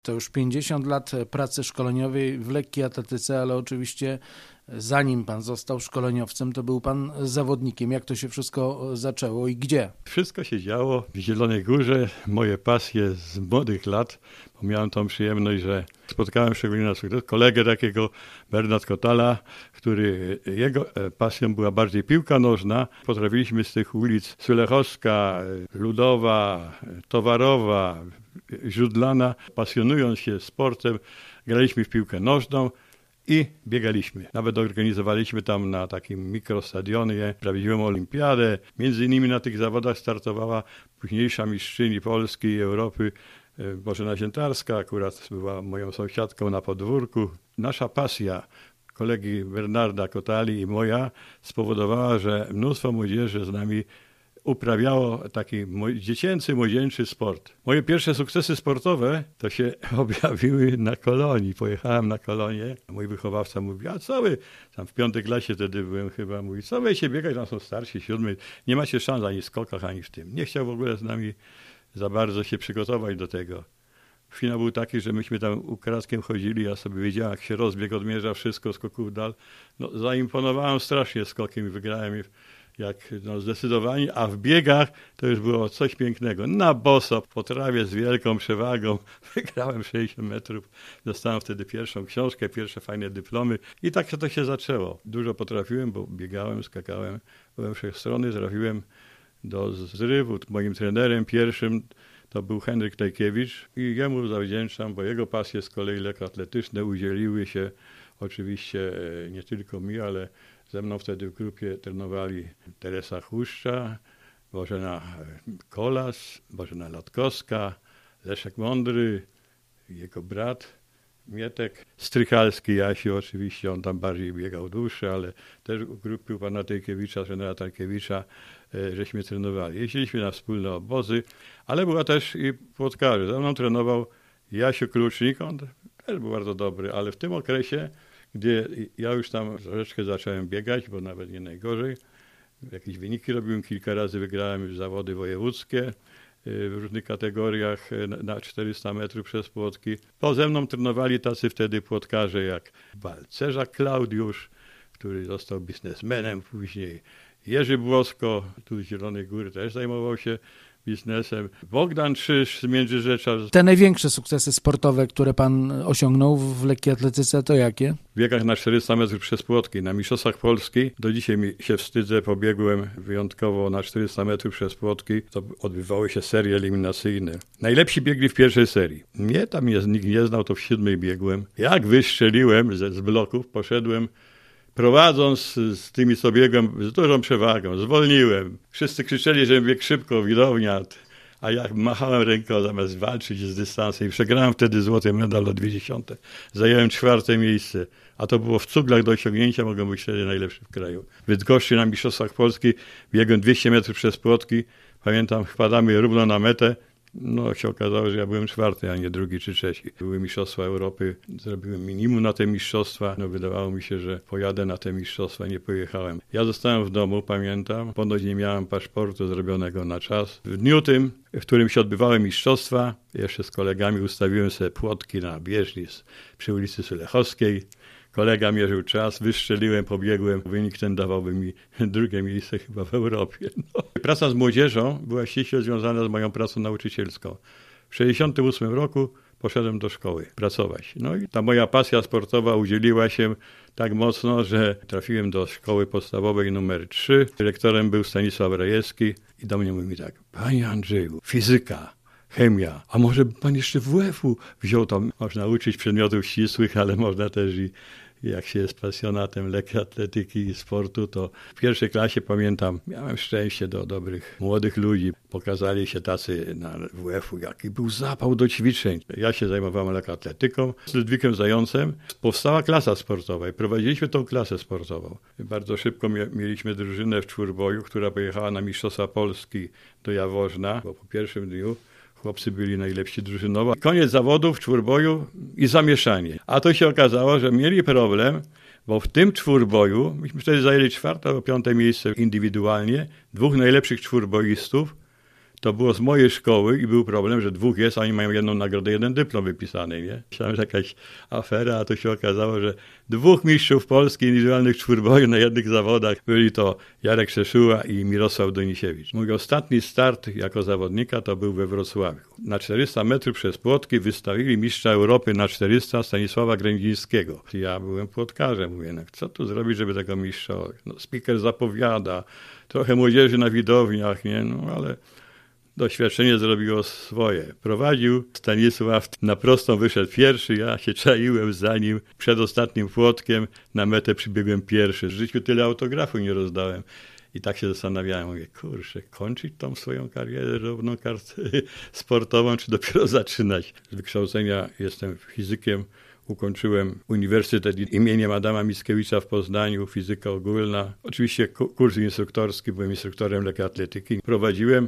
To już 50 lat pracy szkoleniowej w lekkiej atletyce, ale oczywiście zanim pan został szkoleniowcem, to był pan zawodnikiem. Jak to się wszystko zaczęło i gdzie? Wszystko się działo w Zielonej Górze. Moje pasje z młodych lat, bo miałem tą przyjemność, że spotkałem szczególnie na sukces kolegę takiego, Bernard Kotala, który jego pasją była bardziej piłka nożna. Potrafiliśmy z tych ulic Sulechowska, Ludowa, Towarowa, Żudlana, pasjonując się sportem, graliśmy w piłkę nożną i biegaliśmy. Nawet organizowaliśmy tam na takim mikrostadionie prawdziwą olimpiadę. Między innymi na tych zawodach startowała późniejsza mistrzyni Polski i Europy Bożena Ziętarska, akurat była moją sąsiadką na podwórku. Nasza pasja kolegi Bernarda Kotali i moja spowodowała, że mnóstwo młodzieży z nami uprawiało taki dziecięcy, młodzieńczy sport. Moje pierwsze sukcesy sportowe to się objawiły na kolonii. Pojechałem na kolonię. Mój wychowawca mówi, a co wy, tam w 5. klasie wtedy byłem chyba, mówi, co wy się biegać, tam są starsi, 7, nie macie szans ani w skokach, ani w tym. Nie chciał w ogóle z nami za bardzo się przygotować do tego. Finał był taki, że myśmy tam ukradkiem chodzili, ja sobie wiedziałem, jak się rozbieg odmierza, wszystko, skoków dal. No, zaimponowałem strasznie skokiem i wygrałem je zdecydowanie, a w biegach to już było coś pięknego. Na boso, po trawie z wielką przewagą wygrałem 60 metrów. Dostałem wtedy pierwszą książkę, pierwsze fajne dyplomy i tak to się zaczęło. Dużo potrafiłem, bo biegałem, skakałem, byłem wszechstronny, trafiłem do zrywu. Moim trenerem pierwszym to był Henryk Tajkiewicz i jemu zawdzięczam, bo jego pasje z kolei lekkoatletyczne udzieliły się oczywiście nie tylko mi, ale ze mną wtedy w grupie trenowali Teresa Chłuszcza, Bożena Kolas, Bożena Latkowska, Leszek Mądry, jego brat Mietek, Strychalski Jasiu oczywiście, on tam bardziej biegał dłuższe, ale też w grupie pana Tajkiewicza, trenera Tajkiewicza, żeśmy trenowali. Jeździliśmy na wspólne obozy, ale była też i płotkarzy. Ze mną trenował Jasiu Klucznik, on też był bardzo dobry, ale w tym okresie, gdzie ja już tam troszeczkę zacząłem biegać, bo nawet nie najgorzej. Jakieś wyniki robiłem, kilka razy wygrałem już zawody wojewódzkie w różnych kategoriach na 400 metrów przez płotki. Poza mną trenowali tacy wtedy płotkarze jak Balcerzak Klaudiusz, który został biznesmenem później. Jerzy Błosko, tu z Zielonej Góry też zajmował się biznesem. Bogdan Czyż z Międzyrzecza. Te największe sukcesy sportowe, które pan osiągnął w lekkiej atletyce, to jakie? W biegach na 400 metrów przez płotki, na mistrzostwach Polski. Do dzisiaj mi się wstydzę, pobiegłem wyjątkowo na 400 metrów przez płotki. To odbywały się serie eliminacyjne. Najlepsi biegli w pierwszej serii. Mnie tam nikt nie znał, to w 7 biegłem. Jak wystrzeliłem z bloków, poszedłem prowadząc z tymi, co biegłem, z dużą przewagą, zwolniłem. Wszyscy krzyczeli, żebym biegł szybko, widownia, a ja machałem ręką zamiast walczyć z dystansem i przegrałem wtedy złoty medal o 20. Zająłem 4. miejsce, a to było w cuglach do osiągnięcia, mogłem być wtedy najlepszy w kraju. W Bydgoszczy na mistrzostwach Polski biegłem 200 metrów przez płotki, pamiętam, wpadamy równo na metę. No się okazało, że ja byłem 4., a nie 2. czy 3. Były mistrzostwa Europy, zrobiłem minimum na te mistrzostwa. No wydawało mi się, że pojadę na te mistrzostwa, nie pojechałem. Ja zostałem w domu, pamiętam, ponoć nie miałem paszportu zrobionego na czas. W dniu tym, w którym się odbywały mistrzostwa, jeszcze z kolegami ustawiłem sobie płotki na bieżni przy ulicy Sulechowskiej. Kolega mierzył czas, wystrzeliłem, pobiegłem. Wynik ten dawałby mi 2. miejsce chyba w Europie. No. Praca z młodzieżą była ściśle związana z moją pracą nauczycielską. W 1968 roku poszedłem do szkoły pracować. No i ta moja pasja sportowa udzieliła się tak mocno, że trafiłem do szkoły podstawowej numer 3. Dyrektorem był Stanisław Rajewski i do mnie mówi tak: panie Andrzeju, fizyka, chemia, a może by pan jeszcze WF-u wziął, tam można uczyć przedmiotów ścisłych, ale można też i jak się jest pasjonatem lekkiej atletyki i sportu, to w 1. klasie pamiętam, miałem szczęście do dobrych młodych ludzi. Pokazali się tacy na WF-u, jaki był zapał do ćwiczeń. Ja się zajmowałem lekkoatletyką. Z Ludwikiem Zającem powstała klasa sportowa i prowadziliśmy tą klasę sportową. Bardzo szybko mieliśmy drużynę w czwórboju, która pojechała na mistrzostwa Polski do Jaworzna, bo po pierwszym dniu chłopcy byli najlepsi drużynowo. Koniec zawodów, czwórboju i zamieszanie. A to się okazało, że mieli problem, bo w tym czwórboju, myśmy wtedy zajęli 4. albo 5. miejsce indywidualnie, 2 najlepszych czwórboistów to było z mojej szkoły i był problem, że 2 jest, a oni mają 1 nagrodę, 1 dyplom wypisany, nie? Myślałem, że jakaś afera, a to się okazało, że 2 mistrzów Polski indywidualnych czwórboju na jednych zawodach. Byli to Jarek Szeszuła i Mirosław Donisiewicz. Mój ostatni start jako zawodnika to był we Wrocławiu. Na 400 metrów przez płotki wystawili mistrza Europy na 400 Stanisława Grędzińskiego. Ja byłem płotkarzem, mówię, no, co tu zrobić, żeby tego mistrza... No, speaker zapowiada, trochę młodzieży na widowniach, nie? No ale doświadczenie zrobiło swoje. Prowadził Stanisław, na prostą wyszedł pierwszy, ja się czaiłem za nim. Przed ostatnim płotkiem na metę przybiegłem pierwszy. W życiu tyle autografu nie rozdałem. I tak się zastanawiałem, mówię, kurczę, kończyć tą swoją karierę równą sportową, czy dopiero zaczynać? Z wykształcenia jestem fizykiem. Ukończyłem Uniwersytet imieniem Adama Mickiewicza w Poznaniu, fizyka ogólna. Oczywiście kurs instruktorski, byłem instruktorem lekkoatletyki. Prowadziłem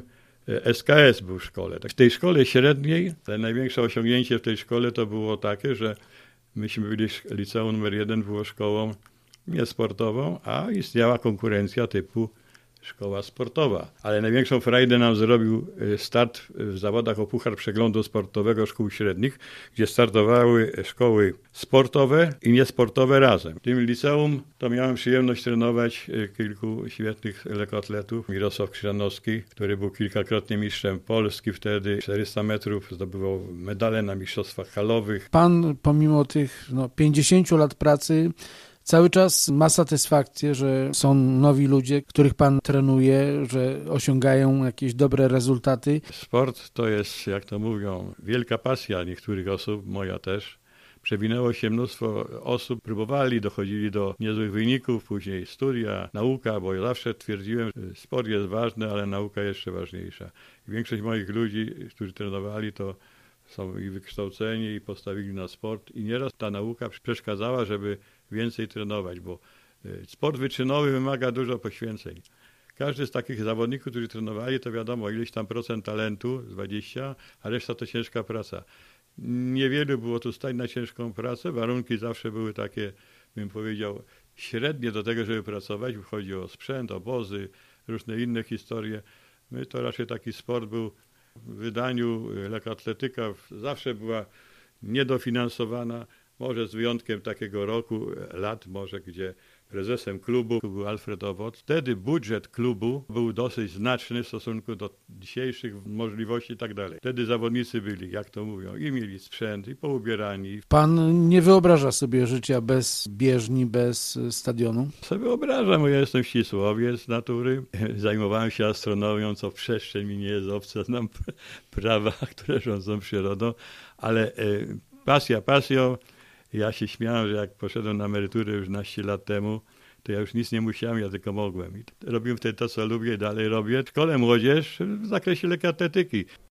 SKS był w szkole. W tej szkole średniej, największe osiągnięcie w tej szkole to było takie, że myśmy byli, liceum numer 1 było szkołą niesportową, a istniała konkurencja typu szkoła sportowa. Ale największą frajdę nam zrobił start w zawodach o Puchar Przeglądu Sportowego Szkół Średnich, gdzie startowały szkoły sportowe i niesportowe razem. W tym liceum to miałem przyjemność trenować kilku świetnych lekkoatletów. Mirosław Krzyżanowski, który był kilkakrotnie mistrzem Polski wtedy, 400 metrów, zdobywał medale na mistrzostwach halowych. Pan pomimo tych 50 lat pracy cały czas ma satysfakcję, że są nowi ludzie, których pan trenuje, że osiągają jakieś dobre rezultaty. Sport to jest, jak to mówią, wielka pasja niektórych osób, moja też. Przewinęło się mnóstwo osób, próbowali, dochodzili do niezłych wyników, później studia, nauka, bo ja zawsze twierdziłem, że sport jest ważny, ale nauka jeszcze ważniejsza. I większość moich ludzi, którzy trenowali, to są i wykształceni, i postawili na sport. I nieraz ta nauka przeszkadzała, żeby więcej trenować, bo sport wyczynowy wymaga dużo poświęceń. Każdy z takich zawodników, którzy trenowali, to wiadomo, ileś tam procent talentu, 20, a reszta to ciężka praca. Niewielu było tu stać na ciężką pracę, warunki zawsze były takie, bym powiedział, średnie do tego, żeby pracować. Chodzi o sprzęt, obozy, różne inne historie. My to raczej taki sport był w wydaniu, lekkoatletyka zawsze była niedofinansowana. Może z wyjątkiem takiego roku, lat może, gdzie prezesem klubu był Alfred Owoc. Wtedy budżet klubu był dosyć znaczny w stosunku do dzisiejszych możliwości i tak dalej. Wtedy zawodnicy byli, jak to mówią, i mieli sprzęt, i poubierani. Pan nie wyobraża sobie życia bez bieżni, bez stadionu? Sobie wyobrażam, bo ja jestem ścisłowiec z natury. Zajmowałem się astronomią, co przestrzeń mi nie jest obca. Znam prawa, które rządzą przyrodą, ale pasja pasją. Ja się śmiałem, że jak poszedłem na emeryturę już 12 lat temu, to ja już nic nie musiałem, ja tylko mogłem. I robiłem wtedy to, co lubię i dalej robię. W szkole młodzież w zakresie lekkoatletyki.